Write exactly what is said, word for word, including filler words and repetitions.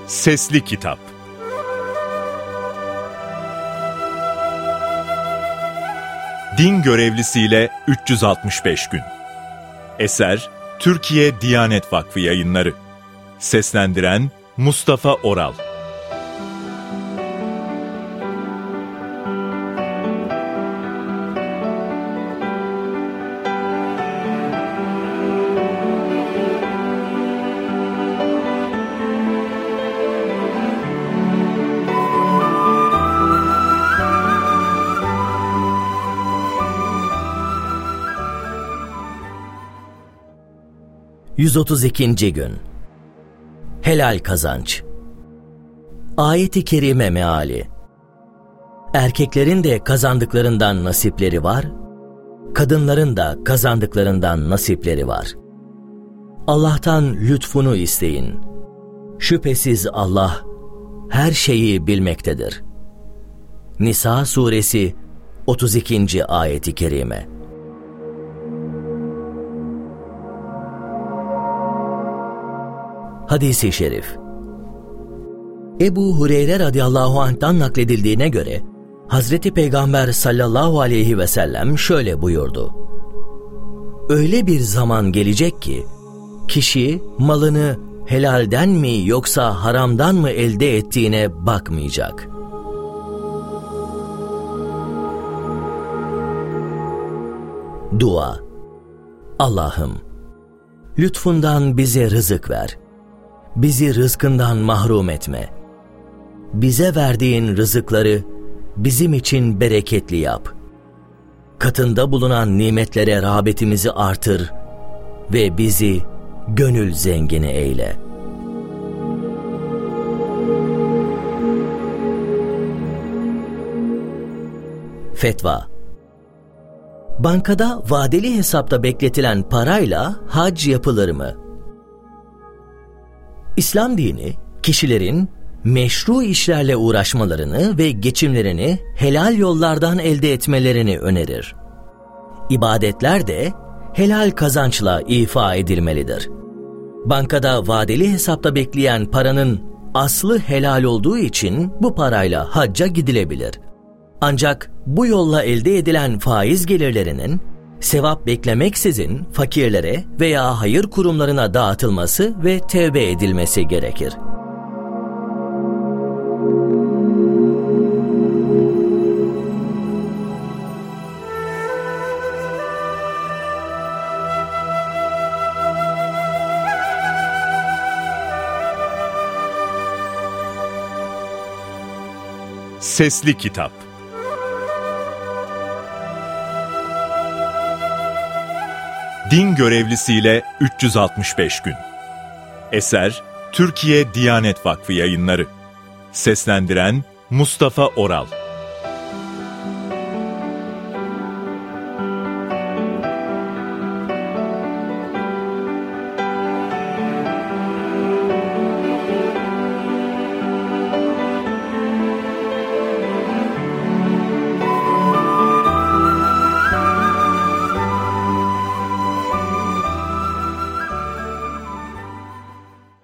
Sesli Kitap. Din görevlisiyle üç yüz altmış beş gün. Eser Türkiye Diyanet Vakfı Yayınları. Seslendiren Mustafa Oral. yüz otuz ikinci gün. Helal kazanç. Ayet-i kerime meali. Erkeklerin de kazandıklarından nasipleri var, kadınların da kazandıklarından nasipleri var. Allah'tan lütfunu isteyin. Şüphesiz Allah her şeyi bilmektedir. Nisa suresi otuz ikinci ayet-i kerime. Hadis-i şerif. Ebu Hureyre radıyallahu anh'tan nakledildiğine göre Hazreti Peygamber sallallahu aleyhi ve sellem şöyle buyurdu: Öyle bir zaman gelecek ki kişi malını helalden mi yoksa haramdan mı elde ettiğine bakmayacak. Dua. Allah'ım, lütfundan bize rızık ver. Bizi rızkından mahrum etme. Bize verdiğin rızıkları bizim için bereketli yap. Katında bulunan nimetlere rağbetimizi artır ve bizi gönül zengini eyle. Fetva. Bankada vadeli hesapta bekletilen parayla hac yapılır mı? İslam dini, kişilerin meşru işlerle uğraşmalarını ve geçimlerini helal yollardan elde etmelerini önerir. İbadetler de helal kazançla ifa edilmelidir. Bankada vadeli hesapta bekleyen paranın aslı helal olduğu için bu parayla hacca gidilebilir. Ancak bu yolla elde edilen faiz gelirlerinin sevap beklemeksizin fakirlere veya hayır kurumlarına dağıtılması ve tevbe edilmesi gerekir. Sesli Kitap. Din görevlisiyle üç yüz altmış beş gün. Eser Türkiye Diyanet Vakfı Yayınları. Seslendiren Mustafa Oral.